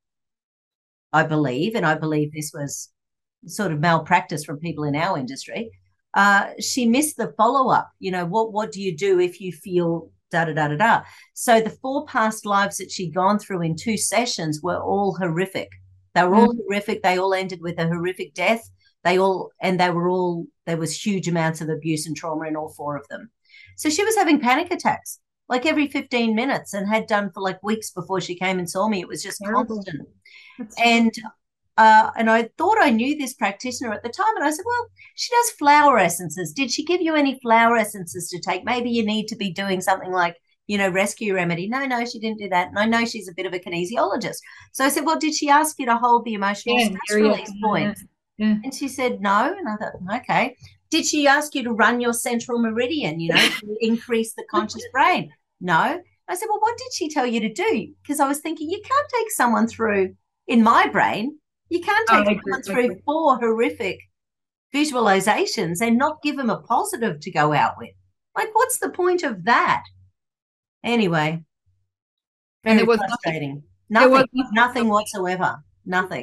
I believe, and I believe this was sort of malpractice from people in our industry, uh, she missed the follow-up. You know, what what do you do if you feel da da da da da? So the four past lives that she'd gone through in two sessions were all horrific. They were all mm. horrific. They all ended with a horrific death. They all, and they were all, there was huge amounts of abuse and trauma in all four of them. So she was having panic attacks like every fifteen minutes and had done for like weeks before she came and saw me. It was just Terrible. constant. That's and Uh, and I thought I knew this practitioner at the time. And I said, well, she does flower essences. Did she give you any flower essences to take? Maybe you need to be doing something like you know, rescue remedy. No, no, she didn't do that. And I know she's a bit of a kinesiologist. So I said, well, did she ask you to hold the emotional Yeah, stress area, release yeah, points? yeah. And she said, no. And I thought, okay. Did she ask you to run your central meridian, you know, to increase the conscious brain? No. I said, well, what did she tell you to do? Because I was thinking, you can't take someone through, in my brain, you can't Oh, take I someone agree, I through agree. four horrific visualizations and not give them a positive to go out with. Like, what's the point of that? Anyway, And there very was nothing. frustrating. There was Nothing, nothing. nothing whatsoever. Nothing.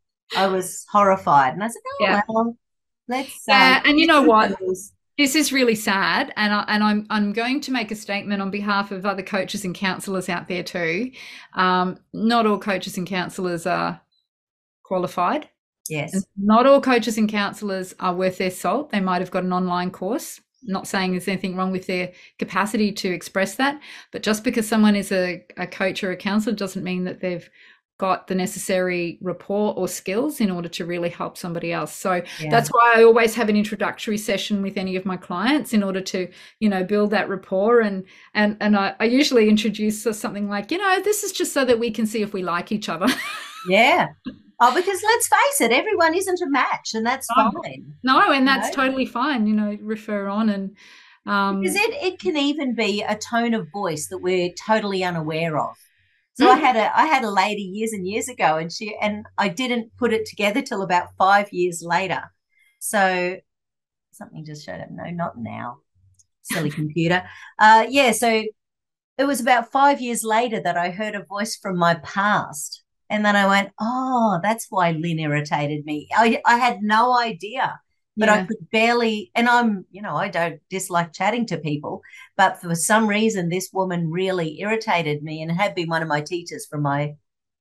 I was horrified. And I said, oh, Yeah. well, let's. Um, Yeah, and you know what? those. This is really sad, and I, and I'm I'm going to make a statement on behalf of other coaches and counsellors out there too. Um, not all coaches and counsellors are qualified. Yes. And not all coaches and counsellors are worth their salt. They might have got an online course. Not saying there's anything wrong with their capacity to express that, but just because someone is a, a coach or a counsellor doesn't mean that they've got the necessary rapport or skills in order to really help somebody else. So Yeah. that's why I always have an introductory session with any of my clients in order to, you know, build that rapport. And and and I, I usually introduce something like, you know, this is just so that we can see if we like each other. Yeah. Oh, because let's face it, everyone isn't a match, and that's No. fine. No, and that's You know? totally fine. You know, refer on and um, Because it, it can even be a tone of voice that we're totally unaware of. So I had a I had a lady years and years ago, and she and I didn't put it together till about five years later. So something just showed up. No, not now. Silly computer. Uh, yeah. So it was about five years later that I heard a voice from my past, and then I went, "Oh, that's why Lynn irritated me." I I had no idea. But yeah. I could barely, and I'm, you know, I don't dislike chatting to people, but for some reason, this woman really irritated me and had been one of my teachers from my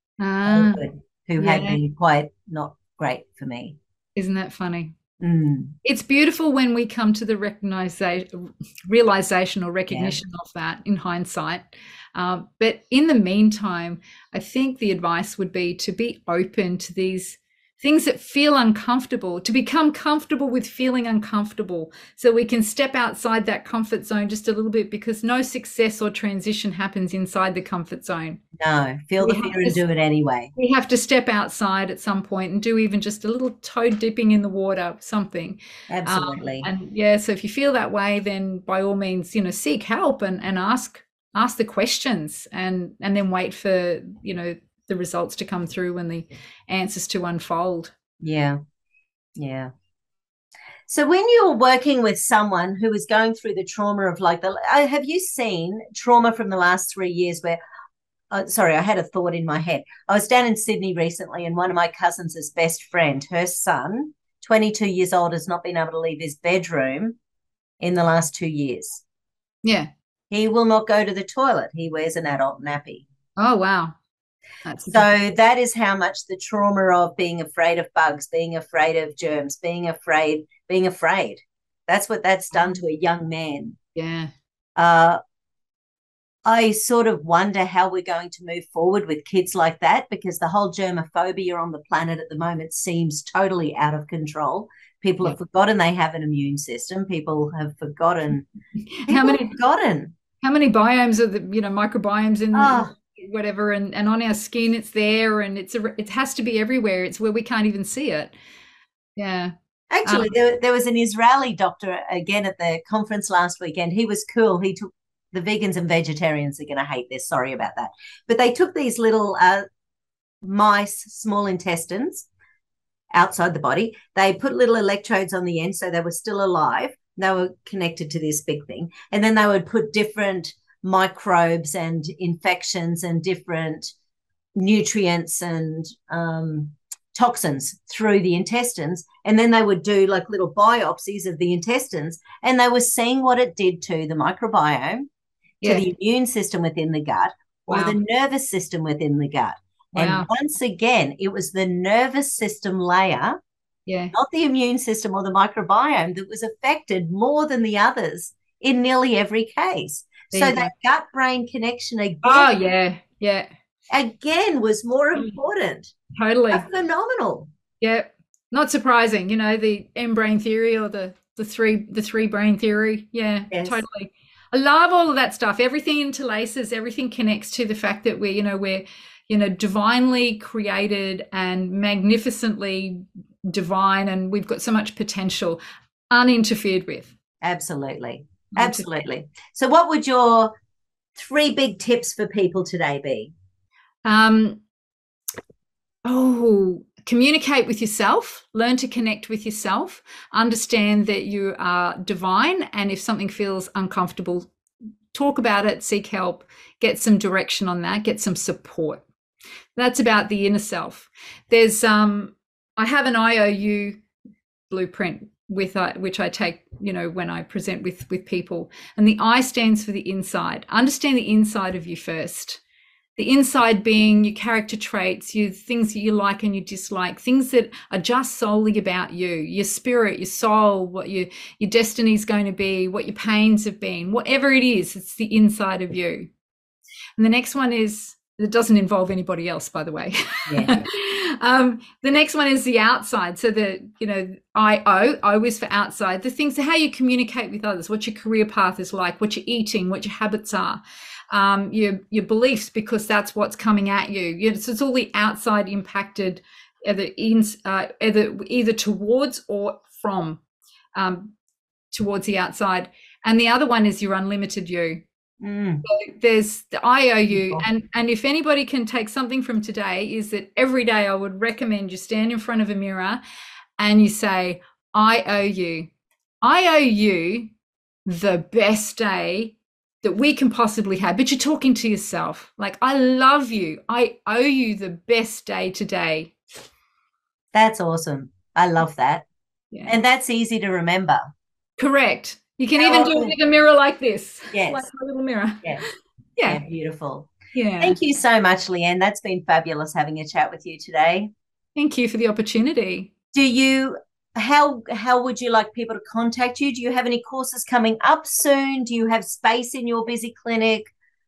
Ah, childhood who yeah. had been quite not great for me. Isn't that funny? Mm. It's beautiful when we come to the recognition, realization or recognition yeah. of that in hindsight. Um, but in the meantime, I think the advice would be to be open to these things that feel uncomfortable, to become comfortable with feeling uncomfortable, so we can step outside that comfort zone just a little bit, because no success or transition happens inside the comfort zone. No, feel we the fear and do it anyway. We have to step outside at some point and do even just a little toe dipping in the water, something. Absolutely. Um, and yeah, so if you feel that way, then by all means, you know, seek help and, and ask ask the questions, and and then wait for, you know, the results to come through and the answers to unfold. Yeah. Yeah. So when you're working with someone who is going through the trauma of, like, the, have you seen trauma from the last three years where, uh, sorry, I had a thought in my head. I was down in Sydney recently, and one of my cousins' best friend, her son, twenty-two years old, has not been able to leave his bedroom in the last two years. Yeah. He will not go to the toilet. He wears an adult nappy. Oh, wow. That's so that is how much the trauma of being afraid of bugs, being afraid of germs, being afraid, being afraid. That's what that's done to a young man. Yeah. Uh, I sort of wonder how we're going to move forward with kids like that, because the whole germophobia on the planet at the moment seems totally out of control. People yeah. have forgotten they have an immune system. People have forgotten. People how many have forgotten? How many biomes are the, you know, microbiomes in oh. whatever, and, and on our skin it's there, and it's a, it has to be everywhere. It's where we can't even see it. Yeah. Actually, um, there, there was an Israeli doctor again at the conference last weekend. He was cool. He took the vegans and vegetarians are going to hate this. Sorry about that. But they took these little uh, mice, small intestines outside the body. They put little electrodes on the end so they were still alive. They were connected to this big thing. And then they would put different microbes and infections and different nutrients and um, toxins through the intestines. And then they would do like little biopsies of the intestines, and they were seeing what it did to the microbiome, yeah. to the immune system within the gut, or wow. the nervous system within the gut. Wow. And once again, it was the nervous system layer, yeah. not the immune system or the microbiome, that was affected more than the others in nearly every case. There so that go. gut-brain connection again. Oh, yeah, yeah. Again was more important. Totally. That's phenomenal. Yeah. Not surprising, you know, the M brain theory or the the three the three brain theory. Yeah, yes. Totally. I love all of that stuff. Everything interlaces, everything connects to the fact that we're, you know, we're, you know, divinely created and magnificently divine, and we've got so much potential uninterfered with. Absolutely. Absolutely. So what would your three big tips for people today be? Um, oh, communicate with yourself, learn to connect with yourself, understand that you are divine, and if something feels uncomfortable, talk about it, seek help, get some direction on that, get some support. That's about the inner self. There's, um, I have an I O U blueprint with uh, which I take, you know, when I present with with people, and the I stands for the inside. Understand the inside of you first. The inside being your character traits, your things that you like and you dislike, things that are just solely about you, your spirit, your soul, what your your destiny is going to be, what your pains have been, whatever it is, it's the inside of you. And the next one is, it doesn't involve anybody else, by the way. Yeah. um, the next one is the outside. So the, you know, I O, O is for outside. The things, how you communicate with others, what your career path is like, what you're eating, what your habits are, um, your your beliefs, because that's what's coming at you. You know, so it's all the outside impacted, either in, uh, either either towards or from, um, towards the outside. And the other one is your unlimited you. Mm. So there's the I O U, and and if anybody can take something from today, is that every day I would recommend you stand in front of a mirror and you say, I owe you. I owe you the best day that we can possibly have. But you're talking to yourself. Like, I love you. I owe you the best day today. That's awesome. I love that. Yeah. And that's easy to remember. Correct. You can How even often? do it with a mirror like this. Yes. Like a little mirror. Yes. Yeah. Yeah. Beautiful. Yeah. Thank you so much, Leanne. That's been fabulous having a chat with you today. Thank you for the opportunity. Do you, how, how would you like people to contact you? Do you have any courses coming up soon? Do you have space in your busy clinic?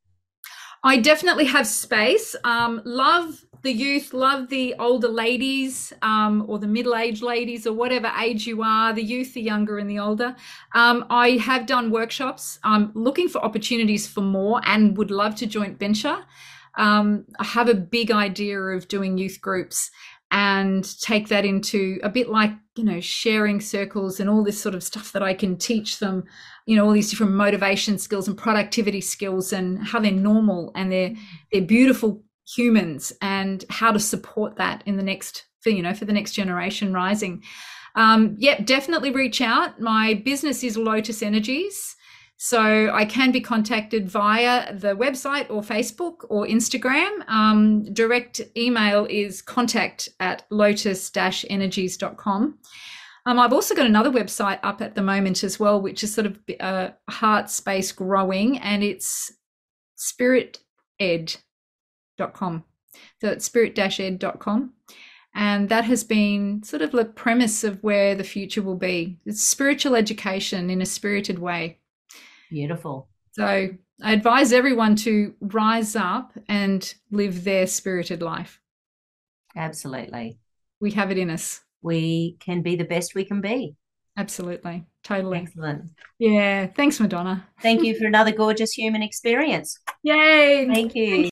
I definitely have space. Um, love the youth, love the older ladies, um, or the middle-aged ladies, or whatever age you are, the youth, the younger and the older. Um, I have done workshops. I'm looking for opportunities for more and would love to joint venture. Um, I have a big idea of doing youth groups and take that into a bit like, you know, sharing circles and all this sort of stuff that I can teach them, you know, all these different motivation skills and productivity skills and how they're normal and they're, they're beautiful humans, and how to support that in the next, for, you know, for the next generation rising. Um, yeah, definitely reach out. My business is Lotus Energies. So I can be contacted via the website or Facebook or Instagram. Um, direct email is contact at lotus dash energies dot com. Um, I've also got another website up at the moment as well, which is sort of uh, heart space growing, and it's spirit ed dot com. So it's spirit dash ed dot com. And that has been sort of the premise of where the future will be. It's spiritual education in a spirited way. Beautiful. So I advise everyone to rise up and live their spirited life. Absolutely. We have it in us. We can be the best we can be. Absolutely. Totally. Excellent. Yeah. Thanks, Madonna. Thank you for another gorgeous human experience. Yay. Thank you.